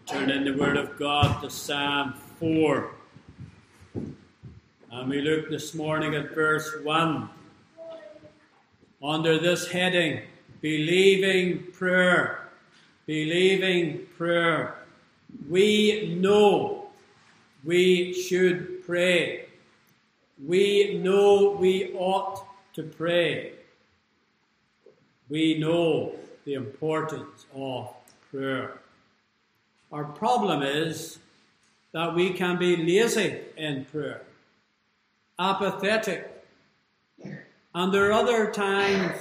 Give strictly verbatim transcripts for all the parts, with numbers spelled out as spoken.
Turn in the Word of God to Psalm four. And we look this morning at verse one. Under this heading, believing prayer. Believing prayer. We know we should pray. We know we ought to pray. We know the importance of prayer. Our problem is that we can be lazy in prayer, apathetic, and there are other times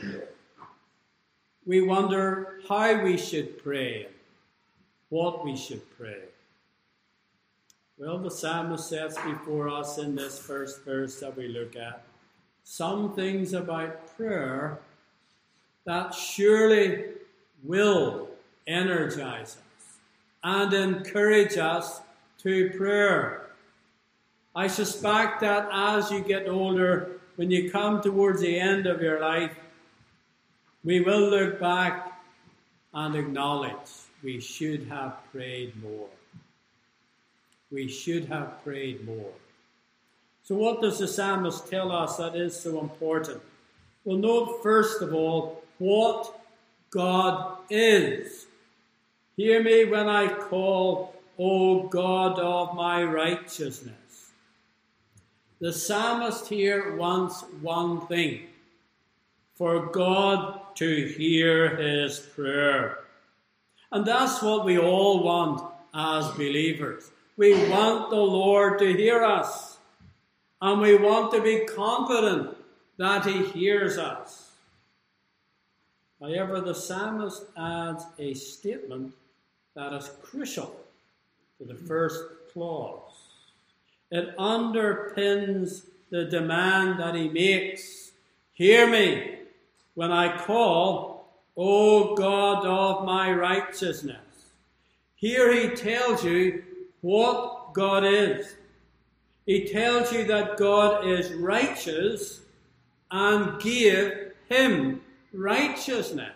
we wonder how we should pray, what we should pray. Well, the psalmist sets before us in this first verse that we look at some things about prayer that surely will energize us and encourage us to prayer. I suspect that as you get older, when you come towards the end of your life, we will look back and acknowledge we should have prayed more. We should have prayed more. So what does the psalmist tell us that is so important? Well, note first of all what God is. Hear me when I call, O God of my righteousness. The psalmist here wants one thing, for God to hear his prayer. And that's what we all want as believers. We want the Lord to hear us, and we want to be confident that he hears us. However, the psalmist adds a statement that is crucial to the first clause. It underpins the demand that he makes. Hear me when I call, O God of my righteousness. Here he tells you what God is. He tells you that God is righteous and give him righteousness.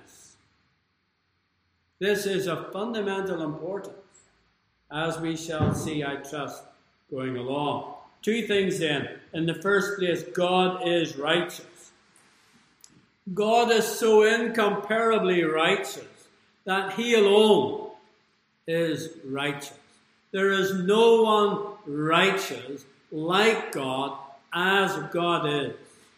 This is of fundamental importance, as we shall see, I trust, going along. Two things then. In the first place, God is righteous. God is so incomparably righteous that he alone is righteous. There is no one righteous like God as God is.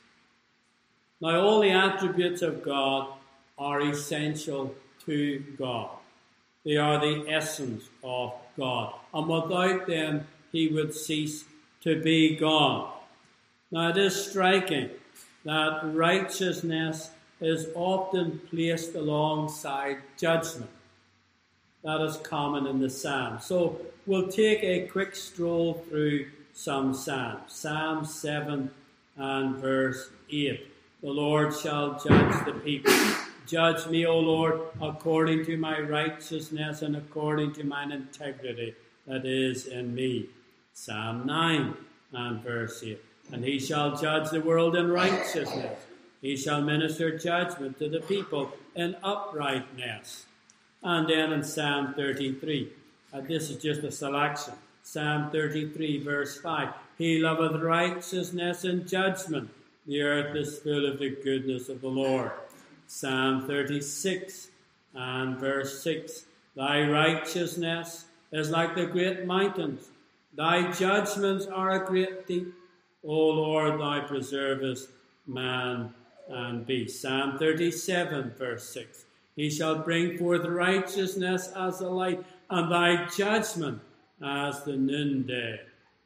Now, all the attributes of God are essential to God. They are the essence of God. And without them, he would cease to be God. Now, it is striking that righteousness is often placed alongside judgment. That is common in the Psalms. So we'll take a quick stroll through some Psalms. Psalm seven and verse eight. The Lord shall judge the people. Judge me, O Lord, according to my righteousness and according to mine integrity that is in me. Psalm nine and verse eight. And he shall judge the world in righteousness. He shall minister judgment to the people in uprightness. And then in Psalm thirty-three, uh, this is just a selection. Psalm thirty-three, verse five. He loveth righteousness and judgment. The earth is full of the goodness of the Lord. Psalm thirty-six and verse six. Thy righteousness is like the great mountains. Thy judgments are a great deep. O Lord, thou preservest man and beast. Psalm thirty-seven, verse six. He shall bring forth righteousness as the light, and thy judgment as the noonday.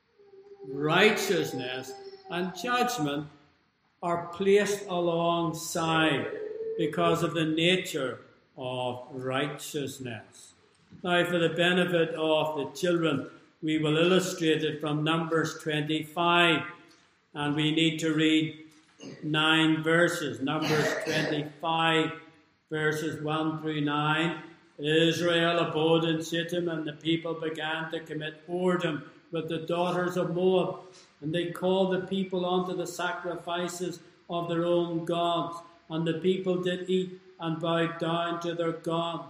Righteousness and judgment are placed alongside because of the nature of righteousness. Now, for the benefit of the children, we will illustrate it from Numbers twenty-five, and we need to read nine verses. Numbers twenty-five, verses one through nine. Israel abode in Shittim, and the people began to commit whoredom with the daughters of Moab. And they called the people unto the sacrifices of their own gods. And the people did eat and bowed down to their gods.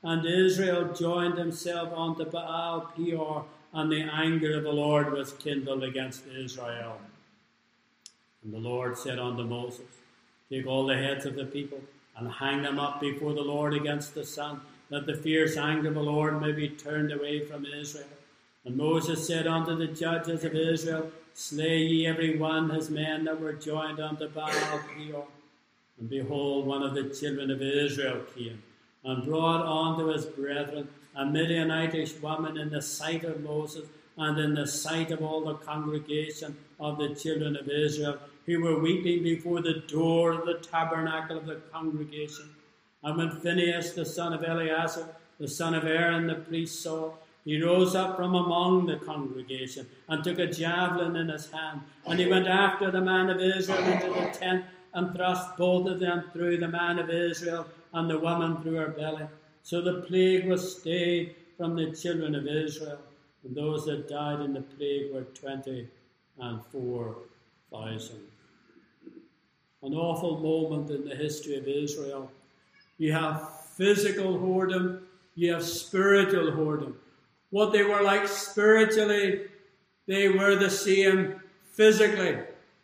And Israel joined himself unto Baal Peor, and the anger of the Lord was kindled against Israel. And the Lord said unto Moses, take all the heads of the people, and hang them up before the Lord against the sun, that the fierce anger of the Lord may be turned away from Israel. And Moses said unto the judges of Israel, slay ye every one his men that were joined unto Baal Peor. And behold, one of the children of Israel came, and brought unto his brethren a Midianitish woman in the sight of Moses, and in the sight of all the congregation of the children of Israel, who were weeping before the door of the tabernacle of the congregation. And when Phinehas, the son of Eleazar, the son of Aaron, the priest, saw, he rose up from among the congregation, and took a javelin in his hand, and he went after the man of Israel into the tent, and thrust both of them through, the man of Israel and the woman through her belly. So the plague was stayed from the children of Israel, and those that died in the plague were twenty and four thousand. An awful moment in the history of Israel. You have physical whoredom, you have spiritual whoredom. What they were like spiritually, they were the same physically.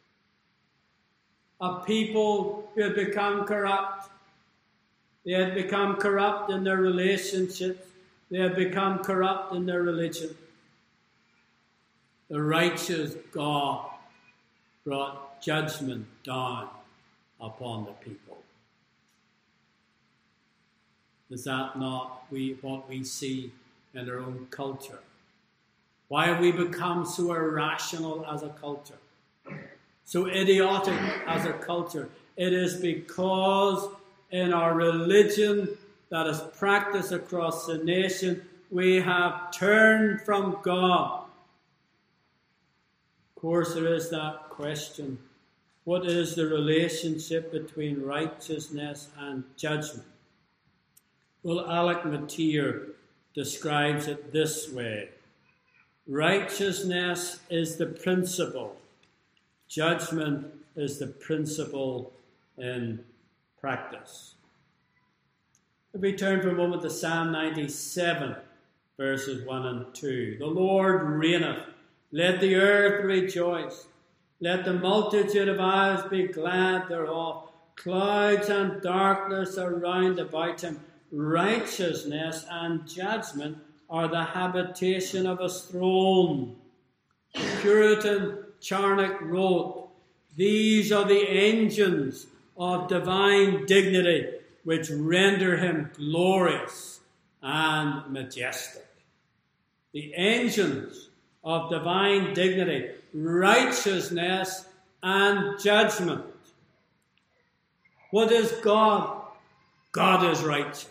A people who had become corrupt. They had become corrupt in their relationships. They had become corrupt in their religion. The righteous God brought judgment down upon the people. Is that not we, what we see in our own culture? Why have we become so irrational as a culture? So idiotic as a culture? It is because in our religion that is practiced across the nation, we have turned from God. Of course, there is that question. What is the relationship between righteousness and judgment? Well, Alec Motyer describes it this way. Righteousness is the principle. Judgment is the principle in practice. If we turn for a moment to Psalm ninety-seven, verses one and two. The Lord reigneth. Let the earth rejoice. Let the multitude of isles be glad thereof. Clouds and darkness are round about him. Righteousness and judgment are the habitation of his throne. The Puritan Charnock wrote, these are the engines of divine dignity which render him glorious and majestic. The engines of divine dignity, righteousness and judgment. What is God? God is righteous.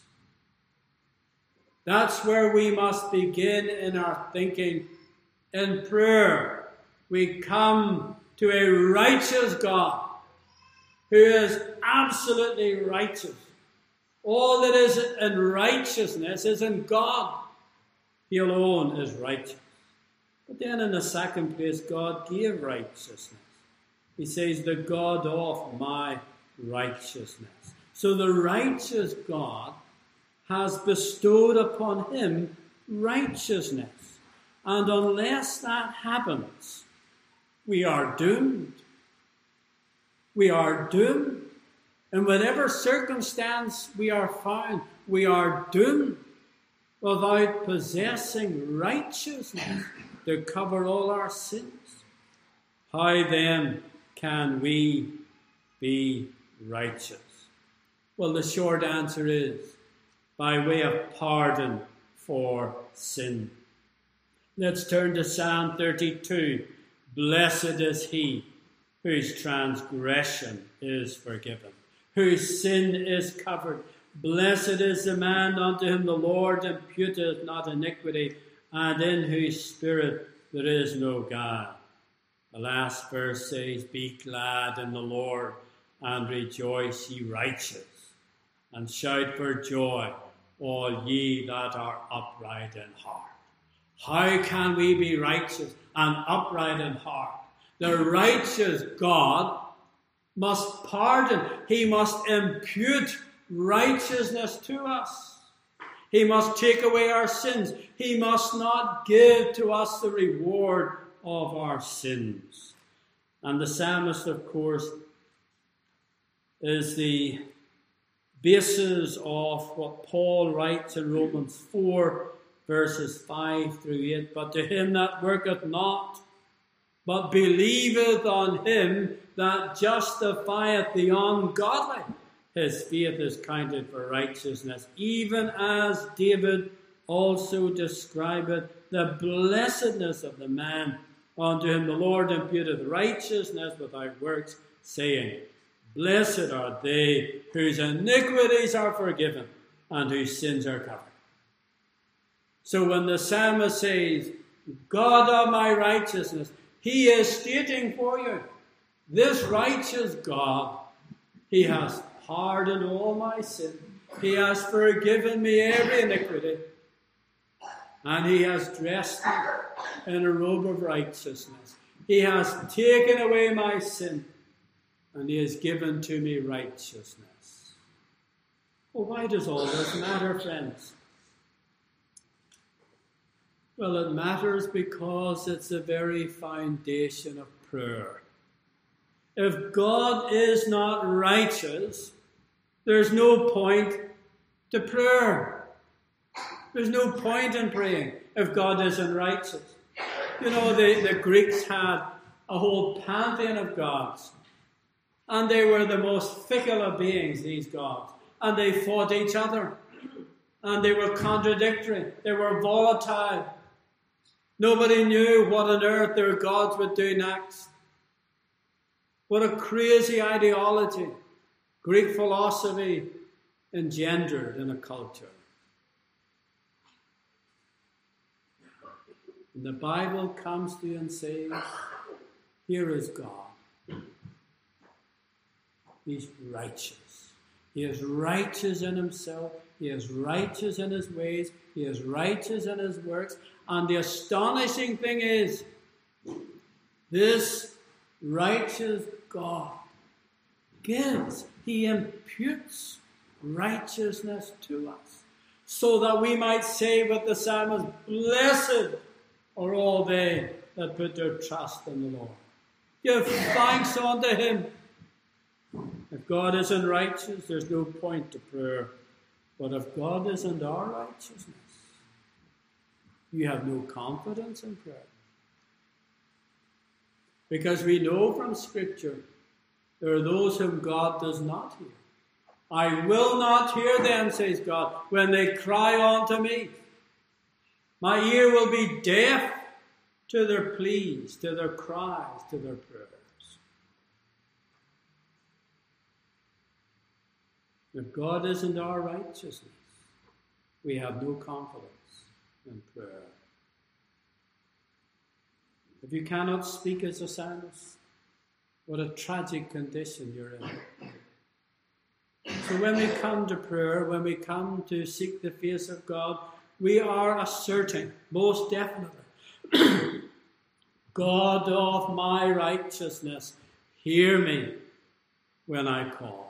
That's where we must begin in our thinking. In prayer, we come to a righteous God who is absolutely righteous. All that is in righteousness is in God. He alone is righteous. But then in the second place, God gave righteousness. He says, the God of my righteousness. So the righteous God has bestowed upon him righteousness. And unless that happens, we are doomed. We are doomed. In whatever circumstance we are found, we are doomed without possessing righteousness to cover all our sins. How then can we be righteous? Well, the short answer is by way of pardon for sin. Let's turn to Psalm thirty-two. Blessed is he whose transgression is forgiven, whose sin is covered. Blessed is the man unto whom the Lord imputeth not iniquity, and in whose spirit there is no guile. The last verse says, be glad in the Lord, and rejoice, ye righteous, and shout for joy, all ye that are upright in heart. How can we be righteous and upright in heart? The righteous God must pardon. He must impute righteousness to us. He must take away our sins. He must not give to us the reward of our sins. And the psalmist, of course, is the basis of what Paul writes in Romans four, verses five through eight. But to him that worketh not, but believeth on him that justifieth the ungodly, his faith is counted for righteousness. Even as David also describeth the blessedness of the man unto whom the Lord imputeth righteousness without works, saying, Blessed are they whose iniquities are forgiven and whose sins are covered. So when the psalmist says, God of my righteousness, he is stating for you, this righteous God, he has pardoned all my sin. He has forgiven me every iniquity. And he has dressed me in a robe of righteousness. He has taken away my sin. And he has given to me righteousness. Well, why does all this matter, friends? Well, it matters because it's the very foundation of prayer. If God is not righteous, there's no point to prayer. There's no point in praying if God isn't righteous. You know, the, the Greeks had a whole pantheon of gods. And they were the most fickle of beings, these gods. And they fought each other. And they were contradictory. They were volatile. Nobody knew what on earth their gods would do next. What a crazy ideology Greek philosophy engendered in a culture. And the Bible comes to you and says, here is God. He's righteous. He is righteous in himself. He is righteous in his ways. He is righteous in his works. And the astonishing thing is, this righteous God gives, he imputes righteousness to us, so that we might say with the psalmist, Blessed are all they that put their trust in the Lord. Give thanks unto him. If God isn't righteous, there's no point to prayer. But if God isn't our righteousness, you have no confidence in prayer. Because we know from Scripture, there are those whom God does not hear. I will not hear them, says God, when they cry unto me. My ear will be deaf to their pleas, to their cries, to their prayers. If God isn't our righteousness, we have no confidence in prayer. If you cannot speak as a psalmist, what a tragic condition you're in. So when we come to prayer, when we come to seek the face of God, we are asserting, most definitely, God of my righteousness, hear me when I call.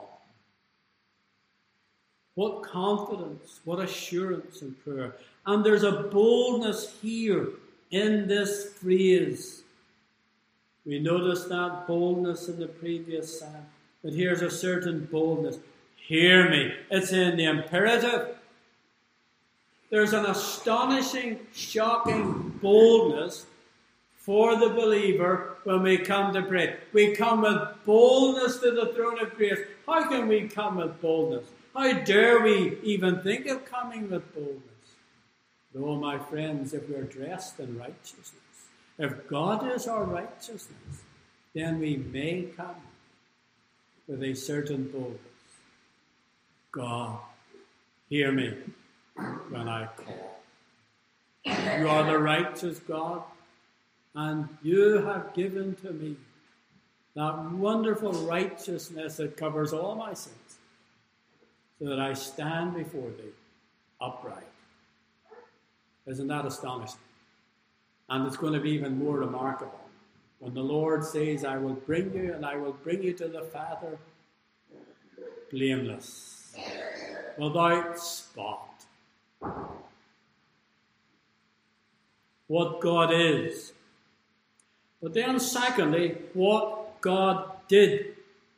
What confidence, what assurance in prayer. And there's a boldness here in this phrase. We noticed that boldness in the previous psalm. But here's a certain boldness. Hear me. It's in the imperative. There's an astonishing, shocking boldness for the believer when we come to pray. We come with boldness to the throne of grace. How can we come with boldness? How dare we even think of coming with boldness? No, my friends, if we're dressed in righteousness, if God is our righteousness, then we may come with a certain boldness. God, hear me when I call. You are the righteous God, and you have given to me that wonderful righteousness that covers all my sins, so that I stand before thee upright. Isn't that astonishing? And it's going to be even more remarkable when the Lord says, I will bring you and I will bring you to the Father blameless, without spot, what God is. But then secondly, what God did.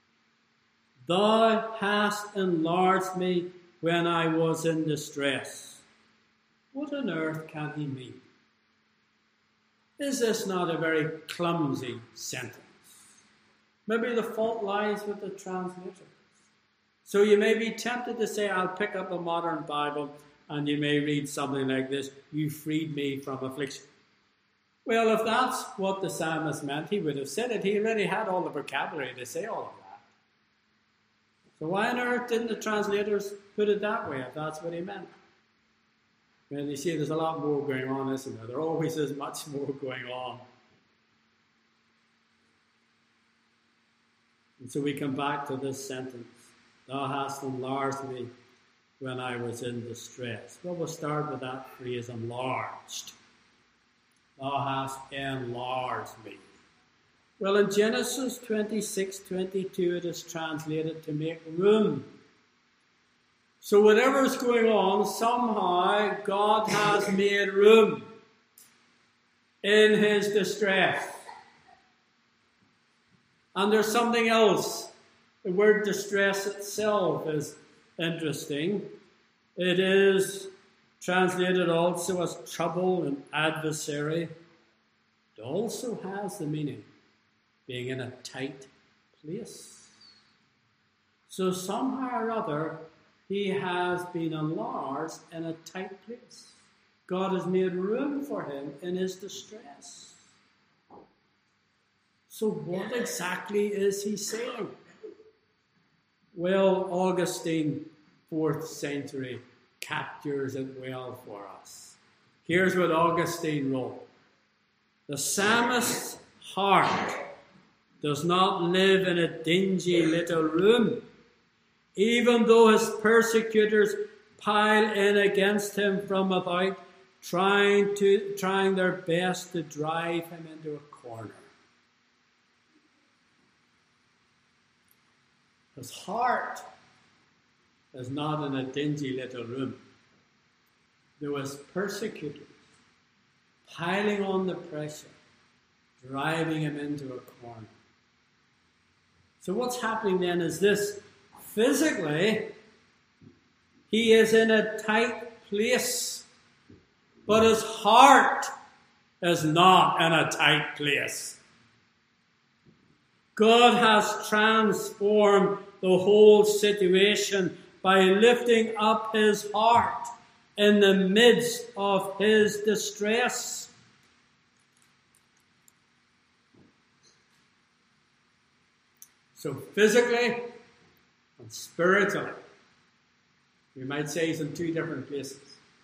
Thou hast enlarged me when I was in distress. What on earth can he mean? Is this not a very clumsy sentence? Maybe the fault lies with the translator. So you may be tempted to say, I'll pick up a modern Bible, and you may read something like this, you freed me from affliction. Well, if that's what the psalmist meant, he would have said it. He already had all the vocabulary to say all of that. So why on earth didn't the translators put it that way, if that's what he meant? And you see, there's a lot more going on, isn't there? There always is much more going on. And so we come back to this sentence. Thou hast enlarged me when I was in distress. Well, we'll start with that phrase, enlarged. Thou hast enlarged me. Well, in Genesis twenty-six twenty-two, it is translated to make room. So whatever is going on, somehow God has made room in his distress. And there's something else. The word distress itself is interesting. It is translated also as trouble and adversary. It also has the meaning being in a tight place. So somehow or other, he has been enlarged in a tight place. God has made room for him in his distress. So what exactly is he saying? Well, Augustine, fourth century, captures it well for us. Here's what Augustine wrote. The psalmist's heart does not live in a dingy little room, even though his persecutors pile in against him from without, trying to trying their best to drive him into a corner. His heart is not in a dingy little room. There was persecutors piling on the pressure, driving him into a corner. So what's happening then is this. Physically, he is in a tight place, but his heart is not in a tight place. God has transformed the whole situation by lifting up his heart in the midst of his distress. So physically and spiritually, we might say he's in two different places.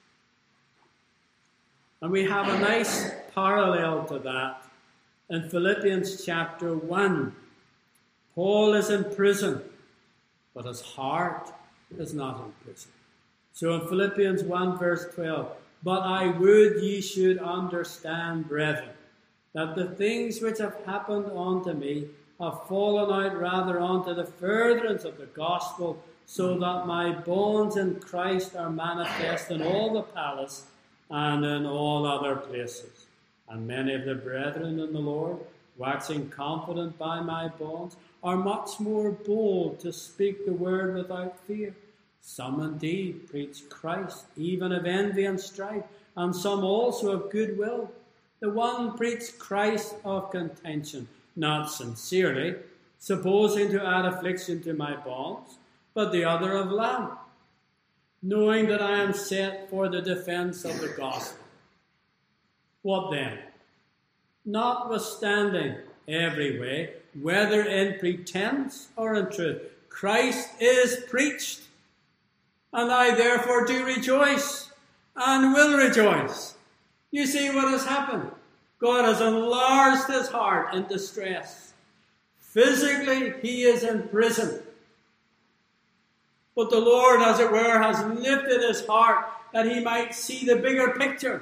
And we have a nice parallel to that in Philippians chapter one. Paul is in prison, but his heart is not in prison. So in Philippians one verse twelve, but I would ye should understand, brethren, that the things which have happened unto me have fallen out rather unto the furtherance of the gospel, so that my bonds in Christ are manifest in all the palace and in all other places. And many of the brethren in the Lord, waxing confident by my bonds, are much more bold to speak the word without fear. Some indeed preach Christ, even of envy and strife, and some also of goodwill. The one preached Christ of contention, not sincerely, supposing to add affliction to my bonds, but the other of love, knowing that I am set for the defense of the gospel. What then? Notwithstanding every way, whether in pretense or in truth, Christ is preached, and I therefore do rejoice and will rejoice. You see what has happened? God has enlarged his heart in distress. Physically, he is in prison. But the Lord, as it were, has lifted his heart that he might see the bigger picture.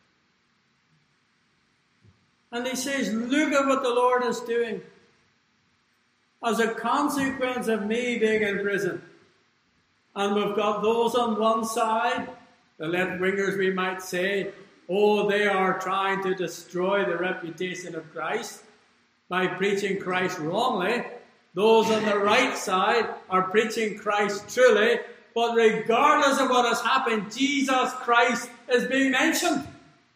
And he says, look at what the Lord is doing. As a consequence of me being in prison, and we've got those on one side The left-wingers, we might say, oh, they are trying to destroy the reputation of Christ by preaching Christ wrongly. Those on the right side are preaching Christ truly, but regardless of what has happened, Jesus Christ is being mentioned.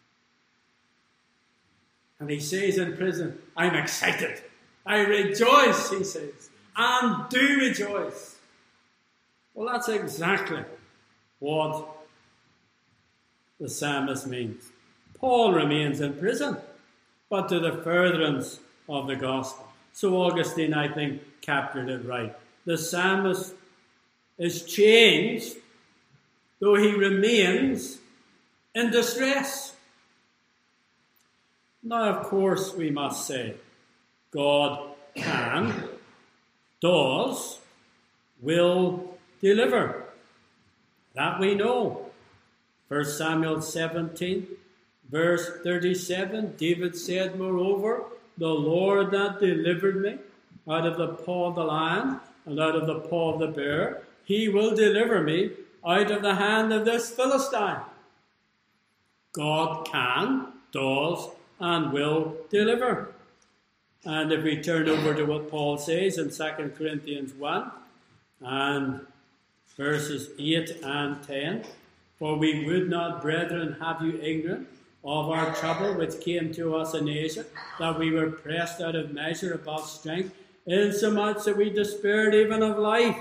And he says in prison, I'm excited. I rejoice, he says, and do rejoice. Well, that's exactly what the psalmist means. Paul remains in prison, but to the furtherance of the gospel. So Augustine, I think, captured it right. The psalmist is changed, though he remains in distress. Now, of course, we must say, God can, does, will deliver. That we know. First Samuel seventeen, verse thirty-seven, David said, moreover, the Lord that delivered me out of the paw of the lion and out of the paw of the bear, he will deliver me out of the hand of this Philistine. God can, does, and will deliver. And if we turn over to what Paul says in Second Corinthians one and verses eight and ten, for we would not, brethren, have you ignorant of our trouble which came to us in Asia, that we were pressed out of measure above strength, insomuch that we despaired even of life.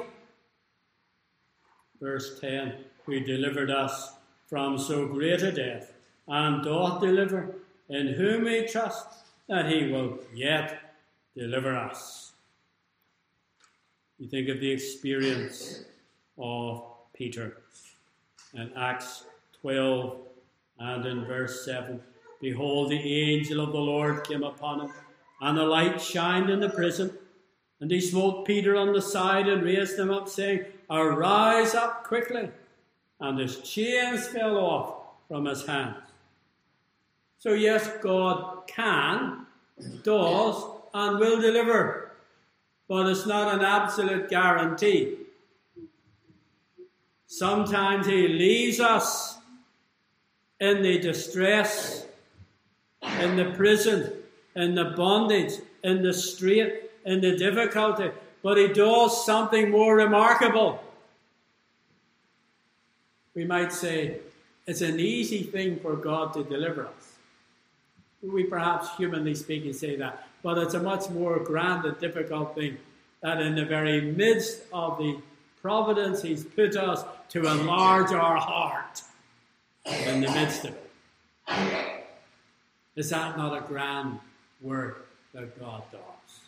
Verse ten, who delivered us from so great a death, and doth deliver, in whom we trust, that he will yet deliver us. You think of the experience of Peter in Acts twelve and in verse seven. Behold, the angel of the Lord came upon him, and the light shined in the prison. And he smote Peter on the side and raised him up, saying, arise up quickly. And his chains fell off from his hands. So yes, God can, does, and will deliver. But it's not an absolute guarantee. Sometimes he leaves us in the distress, in the prison, in the bondage, in the strait, in the difficulty. But he does something more remarkable. We might say it's an easy thing for God to deliver us. We perhaps, humanly speaking, say that. But it's a much more grand and difficult thing that in the very midst of the providence he's put us to enlarge our heart in the midst of it. Is that not a grand work that God does?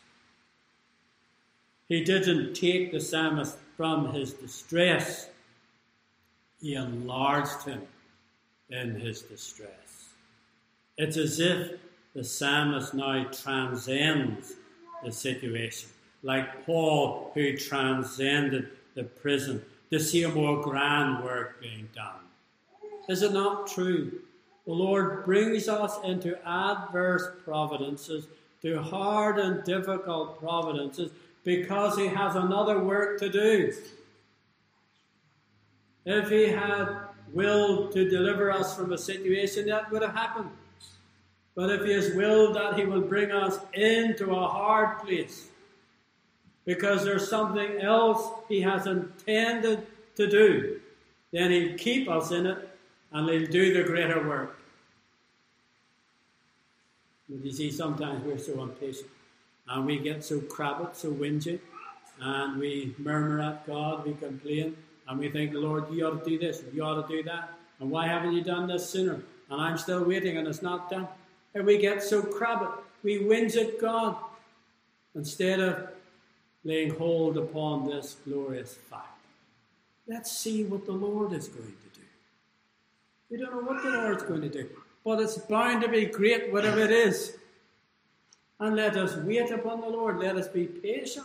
He didn't take the psalmist from his distress. He enlarged him in his distress. It's as if the psalmist now transcends the situation, like Paul, who transcended the prison to see a more grand work being done. Is it not true? The Lord brings us into adverse providences, to hard and difficult providences, because he has another work to do. If he had willed to deliver us from a situation, that would have happened. But if he has willed that he will bring us into a hard place, because there's something else he has intended to do, then he'll keep us in it and he'll do the greater work. But you see, sometimes we're so impatient and we get so crabbed, so whingy, and we murmur at God, we complain, and we think, Lord, you ought to do this, you ought to do that, and why haven't you done this sooner? And I'm still waiting and it's not done. And we get so crabbed, we whinge at God, instead of laying hold upon this glorious fact. Let's see what the Lord is going to do. We don't know what the Lord's going to do, but it's bound to be great, whatever it is. And let us wait upon the Lord. Let us be patient.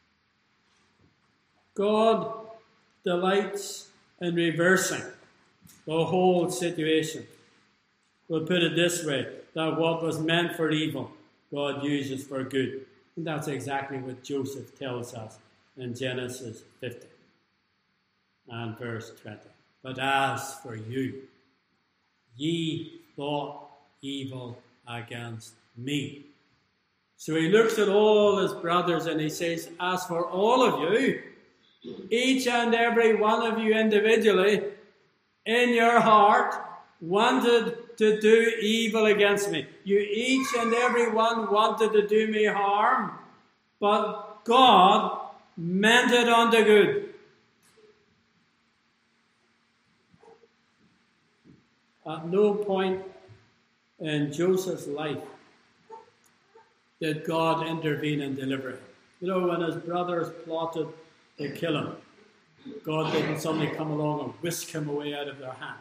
God delights in reversing the whole situation. We'll put it this way, that what was meant for evil, God uses for good. And that's exactly what Joseph tells us in Genesis fifty and verse twenty. But as for you, ye thought evil against me. So he looks at all his brothers and he says, as for all of you, each and every one of you individually, in your heart, wanted to do evil against me. You each and every one wanted to do me harm, but God meant it unto good. At no point in Joseph's life did God intervene and deliver him. You know, when his brothers plotted to kill him, God didn't suddenly come along and whisk him away out of their hands.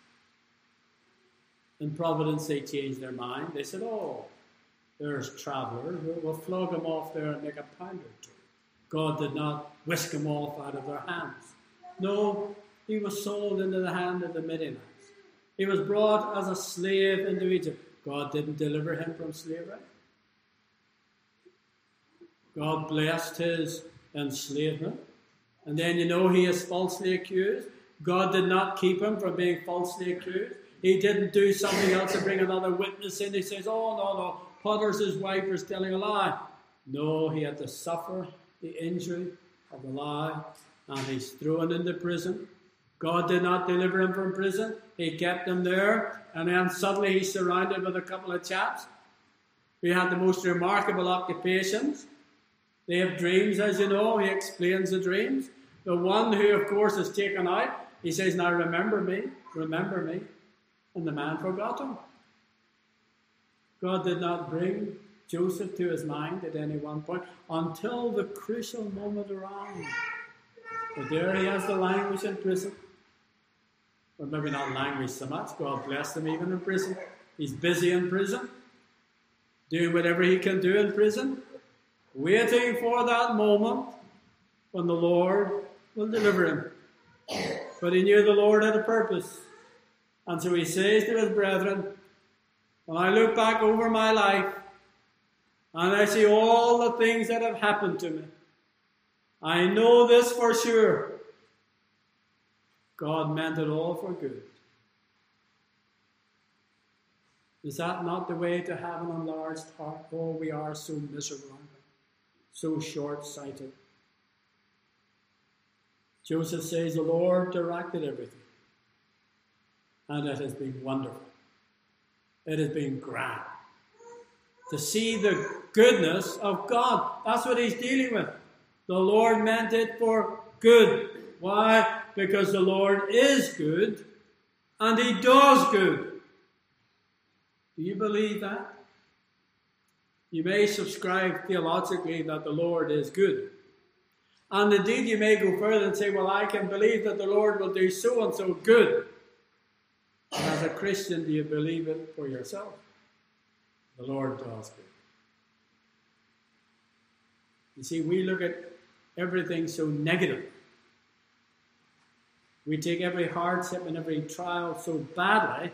In Providence, they changed their mind. They said, oh, there's travelers. We'll, we'll flog him off there and make a pound or two. God did not whisk him off out of their hands. No, he was sold into the hand of the Midianites. He was brought as a slave into Egypt. God didn't deliver him from slavery. God blessed his enslavement. And then, you know, he is falsely accused. God did not keep him from being falsely accused. He didn't do something else to bring another witness in. He says, oh, no, no, Potiphar's wife was telling a lie. No, he had to suffer the injury of the lie, and he's thrown into prison. God did not deliver him from prison. He kept him there, and then suddenly he's surrounded with a couple of chaps who had the most remarkable occupations. They have dreams, as you know. He explains the dreams. The one who, of course, is taken out, he says, now remember me, remember me. And the man forgot him. God did not bring Joseph to his mind at any one point until the crucial moment arrived. But there he has the language in prison. Or maybe not language so much. God bless him even in prison. He's busy in prison, doing whatever he can do in prison, waiting for that moment when the Lord will deliver him. But he knew the Lord had a purpose. And so he says to his brethren, when I look back over my life and I see all the things that have happened to me, I know this for sure. God meant it all for good. Is that not the way to have an enlarged heart? Oh, we are so miserable, so short-sighted. Joseph says the Lord directed everything. And it has been wonderful. It has been grand. To see the goodness of God. That's what he's dealing with. The Lord meant it for good. Why? Because the Lord is good and he does good. Do you believe that? You may subscribe theologically that the Lord is good. And indeed you may go further and say, well, I can believe that the Lord will do so and so good. As a Christian, do you believe it for yourself? The Lord does good. You see, we look at everything so negative. We take every hardship and every trial so badly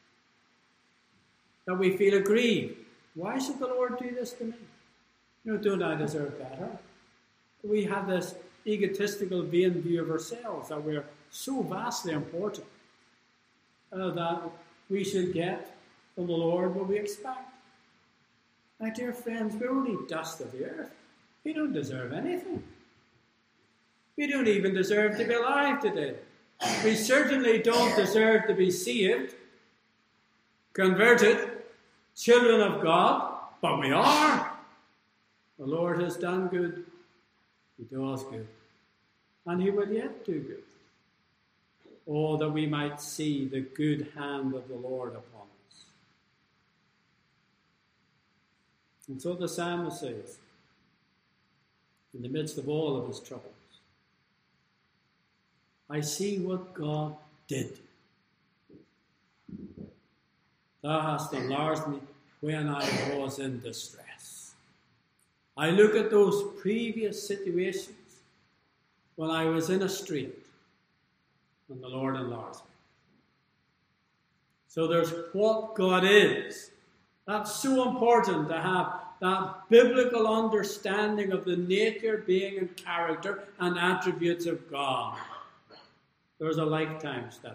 that we feel aggrieved. Why should the Lord do this to me? You know, don't I deserve better? We have this egotistical, vain view of ourselves that we're so vastly important. Uh, that we should get from the Lord what we expect. My dear friends, we're only dust of the earth. We don't deserve anything. We don't even deserve to be alive today. We certainly don't deserve to be saved, converted, children of God, but we are. The Lord has done good. He does good. And he will yet do good. Oh, that we might see the good hand of the Lord upon us. And so the psalmist says, in the midst of all of his troubles, I see what God did. Thou hast enlarged me when I was in distress. I look at those previous situations when I was in a strait, and the Lord enlarged me. So there's what God is. That's so important to have that biblical understanding of the nature, being, and character and attributes of God. There's a lifetime study.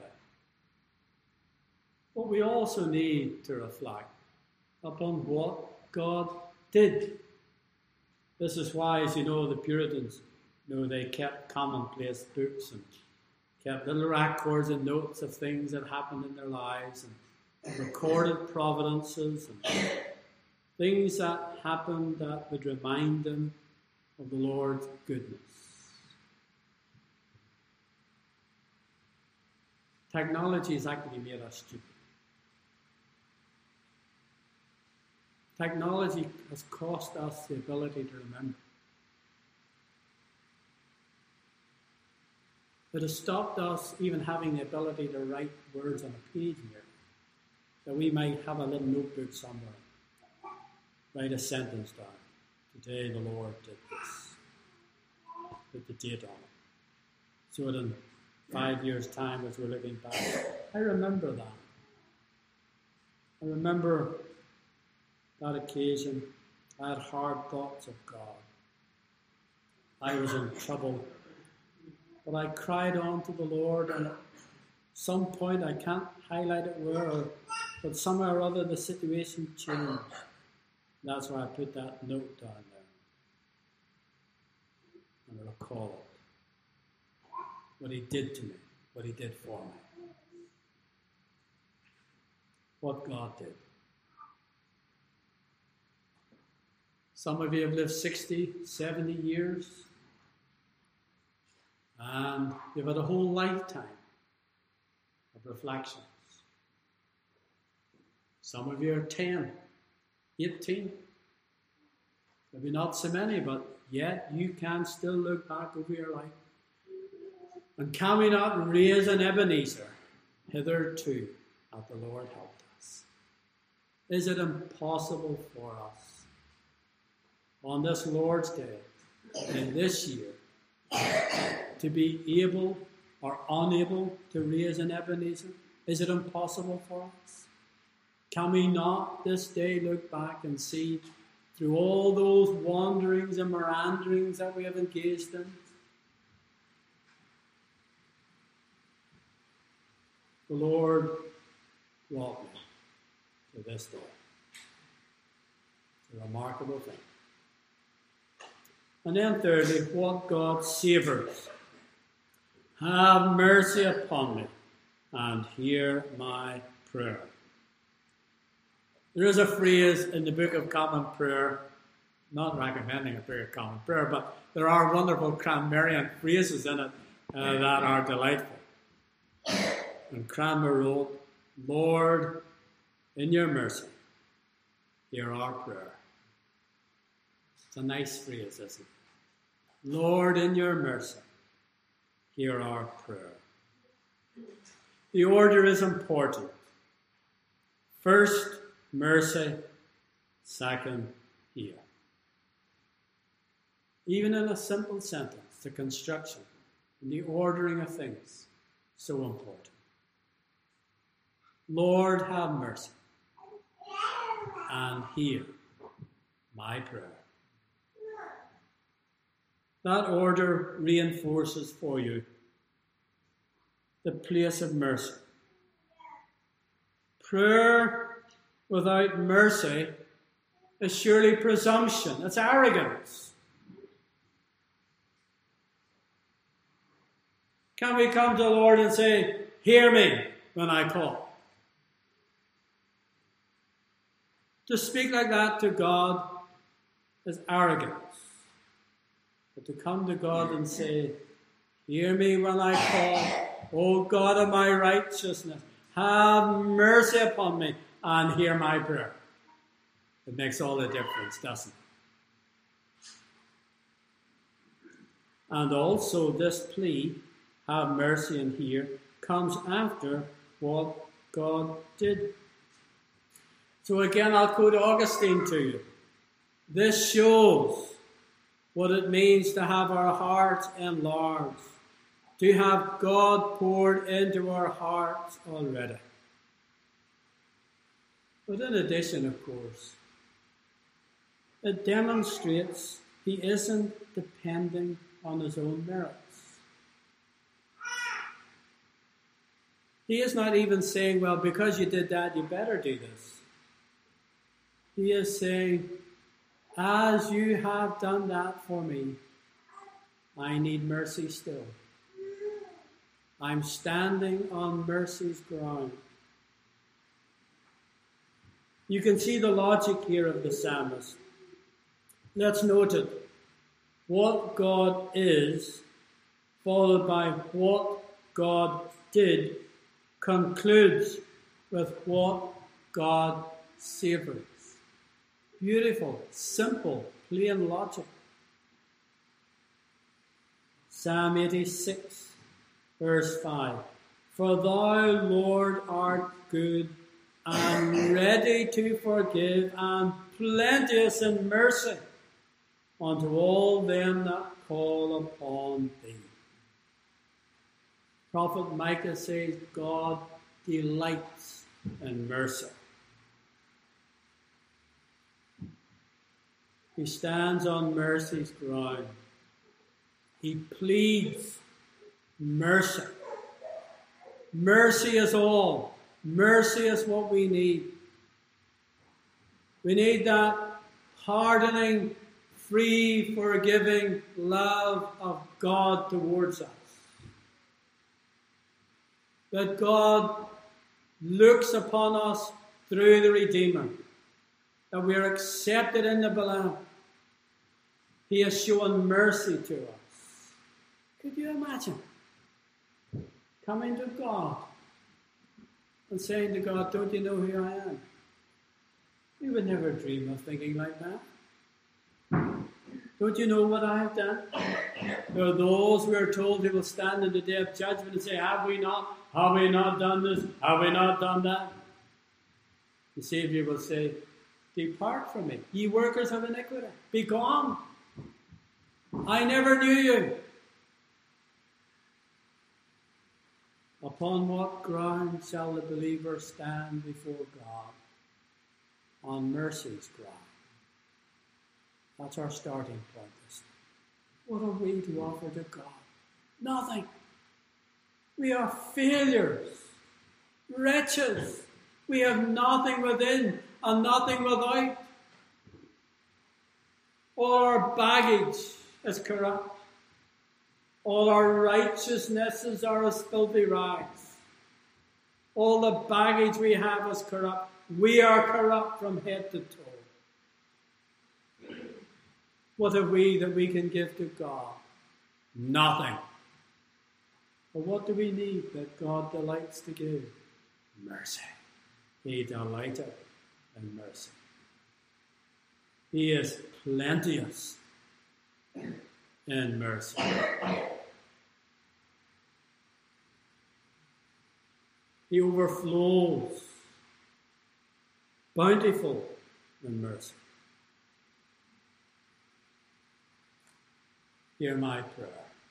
But we also need to reflect upon what God did. This is why, as you know, the Puritans, you know, they kept commonplace books and kept little records and notes of things that happened in their lives and recorded providences and things that happened that would remind them of the Lord's goodness. Technology has actually made us stupid. Technology has cost us the ability to remember. It has stopped us even having the ability to write words on a page here, that we might have a little notebook somewhere. Write a sentence down. Today the Lord did this. Put the date on it. So that in five years' time, as we're looking back, I remember that. I remember that occasion. I had hard thoughts of God. I was in trouble. But I cried on to the Lord, and at some point, I can't highlight it where, or, but somewhere or other the situation changed. That's why I put that note down there. And I recall it. What he did to me, what he did for me. What God did. Some of you have lived sixty, seventy years. And you've had a whole lifetime of reflections. Some of you are ten, eighteen. Maybe not so many, but yet you can still look back over your life. And can we not raise an Ebenezer hitherto hath the Lord helped us? Is it impossible for us on this Lord's Day, in this year, to be able or unable to raise an Ebenezer? Is it impossible for us? Can we not this day look back and see through all those wanderings and meanderings that we have engaged in, the Lord brought me to this day? It's a remarkable thing. And then thirdly, what God savours. Have mercy upon me and hear my prayer. There is a phrase in the Book of Common Prayer, not recommending a Book of Common Prayer, but there are wonderful Cranmerian phrases in it uh, that are delightful. And Cranmer wrote, Lord, in your mercy, hear our prayer. It's a nice phrase, isn't it? Lord, in your mercy, hear our prayer. The order is important. First, mercy. Second, hear. Even in a simple sentence, the construction and the ordering of things, so important. Lord, have mercy and hear my prayer. That order reinforces for you the place of mercy. Prayer without mercy is surely presumption. It's arrogance. Can we come to the Lord and say, hear me when I call? To speak like that to God is arrogance. But to come to God and say, hear me when I call, O God of my righteousness, have mercy upon me and hear my prayer. It makes all the difference, doesn't it? And also this plea, have mercy and hear, comes after what God did. So again, I'll quote Augustine to you. This shows what it means to have our hearts enlarged, to have God poured into our hearts already. But in addition, of course, it demonstrates he isn't depending on his own merits. He is not even saying, well, because you did that, you better do this. He is saying, as you have done that for me, I need mercy still. I'm standing on mercy's ground. You can see the logic here of the psalmist. Let's note it. What God is, followed by what God did, concludes with what God savors. Beautiful, simple, plain logic. Psalm eighty-six, verse five. For thou, Lord, art good and ready to forgive and plenteous in mercy unto all them that call upon thee. Prophet Micah says God delights in mercy. He stands on mercy's ground. He pleads mercy. Mercy is all. Mercy is what we need. We need that hardening, free, forgiving love of God towards us. That God looks upon us through the Redeemer. That we are accepted in the Beloved. He has shown mercy to us. Could you imagine coming to God and saying to God, don't you know who I am? We would never dream of thinking like that. Don't you know what I have done? There are those we are told who will stand in the day of judgment and say, have we not? Have we not done this? Have we not done that? The Saviour will say, depart from me, ye workers of iniquity. Be gone. I never knew you. Upon what ground shall the believer stand before God? On mercy's ground. That's our starting point. What are we to offer to God? Nothing. We are failures, wretches. We have nothing within and nothing without. All our baggage is corrupt. All our righteousnesses are as filthy rags. All the baggage we have is corrupt. We are corrupt from head to toe. What have we that we can give to God? Nothing. But what do we need that God delights to give? Mercy. He delighteth in mercy. He is plenteous in mercy. He overflows, bountiful in mercy. Hear my prayer.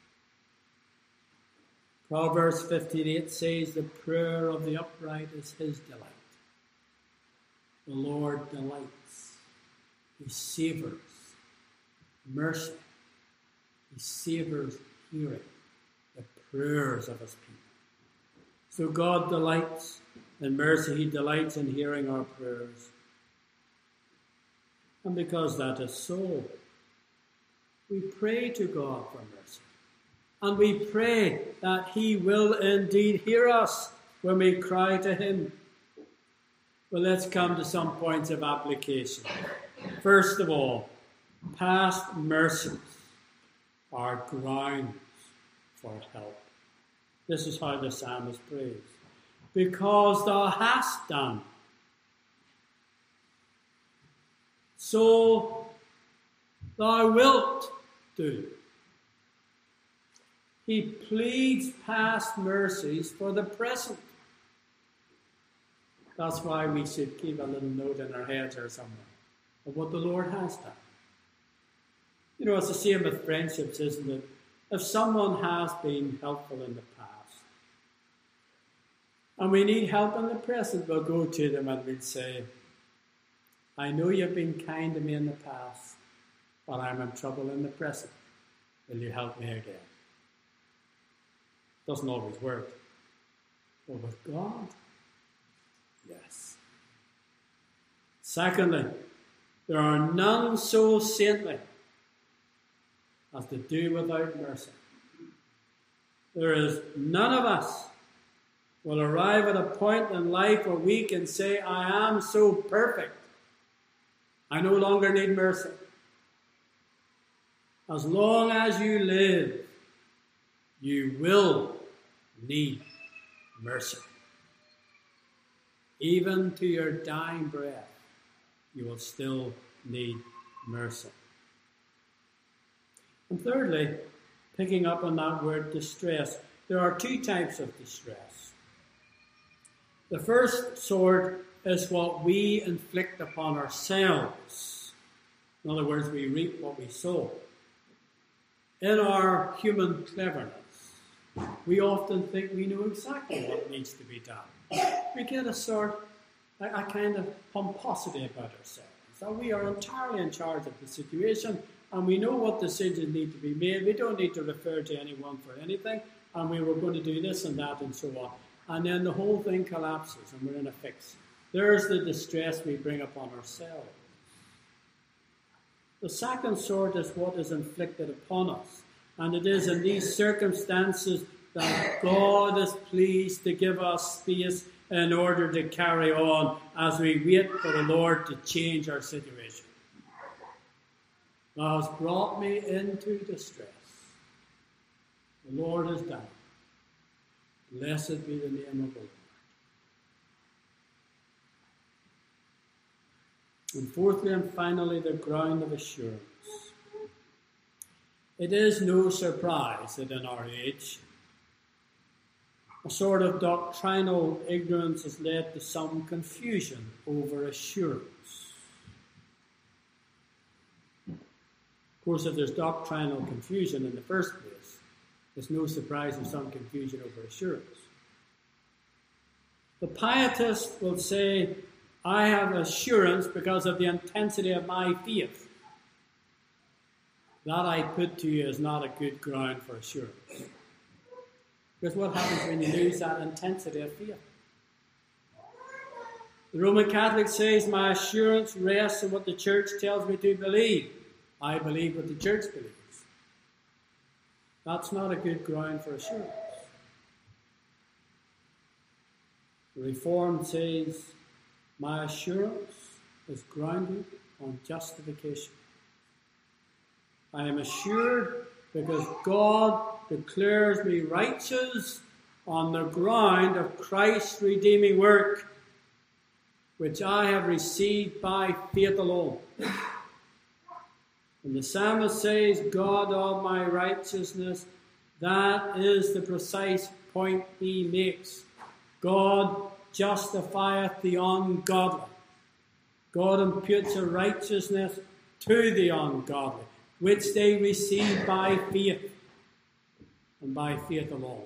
Proverbs fifteen-eight says, the prayer of the upright is his delight. The Lord delights. He savors mercy. He savors hearing the prayers of his people. So God delights in mercy. He delights in hearing our prayers. And because that is so, we pray to God for mercy. And we pray that he will indeed hear us when we cry to him. Well, let's come to some points of application. First of all, past mercies are grounds for help. This is how the psalmist prays. Because thou hast done, so thou wilt do. He pleads past mercies for the present. That's why we should keep a little note in our heads or somewhere of what the Lord has done. You know, it's the same with friendships, isn't it? If someone has been helpful in the past, and we need help in the present, we'll go to them and we'll say, I know you've been kind to me in the past, but I'm in trouble in the present. Will you help me again? Doesn't always work. But with God, yes. Secondly, there are none so saintly as to do without mercy. There is none of us will arrive at a point in life where we can say, I am so perfect, I no longer need mercy. As long as you live, you will need mercy. Even to your dying breath, you will still need mercy. And thirdly, picking up on that word distress, there are two types of distress. The first sort is what we inflict upon ourselves. In other words, we reap what we sow. In our human cleverness, we often think we know exactly what needs to be done. We get a sort, a, a kind of pomposity about ourselves. That we are entirely in charge of the situation, and we know what decisions need to be made. We don't need to refer to anyone for anything, and we were going to do this and that and so on. And then the whole thing collapses, and we're in a fix. There's the distress we bring upon ourselves. The second sort is what is inflicted upon us. And it is in these circumstances that God is pleased to give us space in order to carry on as we wait for the Lord to change our situation. Thou hast brought me into distress. The Lord has done it. Blessed be the name of the Lord. And fourthly and finally, the ground of assurance. It is no surprise that in our age, a sort of doctrinal ignorance has led to some confusion over assurance. Of course, if there's doctrinal confusion in the first place, there's no surprise there's some confusion over assurance. The pietist will say, I have assurance because of the intensity of my faith. That I put to you is not a good ground for assurance. Because what happens when you lose that intensity of faith? The Roman Catholic says, my assurance rests in what the church tells me to believe. I believe what the church believes. That's not a good ground for assurance. The Reformed says, my assurance is grounded on justification. I am assured because God declares me righteous on the ground of Christ's redeeming work, which I have received by faith alone. And the psalmist says, God of my righteousness, that is the precise point he makes. God justifieth the ungodly. God imputes a righteousness to the ungodly, which they receive by faith, and by faith alone.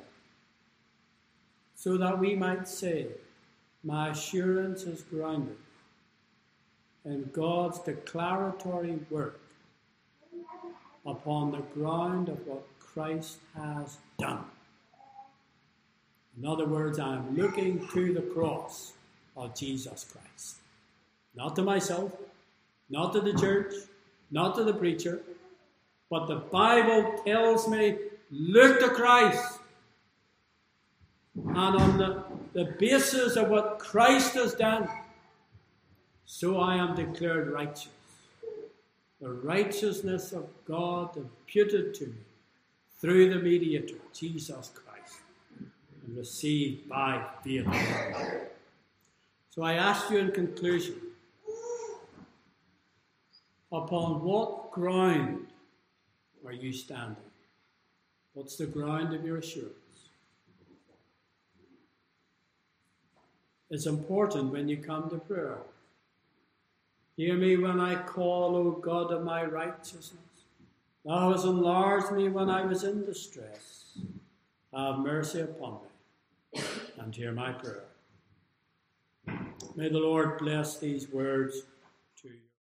So that we might say, my assurance is grounded in God's declaratory work upon the ground of what Christ has done. In other words, I am looking to the cross of Jesus Christ. Not to myself, not to the church, not to the preacher, but the Bible tells me, look to Christ. And on the, the basis of what Christ has done, so I am declared righteous. The righteousness of God imputed to me through the mediator, Jesus Christ, and received by faith. So I ask you in conclusion, upon what ground are you standing? What's the ground of your assurance? It's important when you come to prayer. Hear me when I call, O God of my righteousness. Thou hast enlarged me when I was in distress. Have mercy upon me and hear my prayer. May the Lord bless these words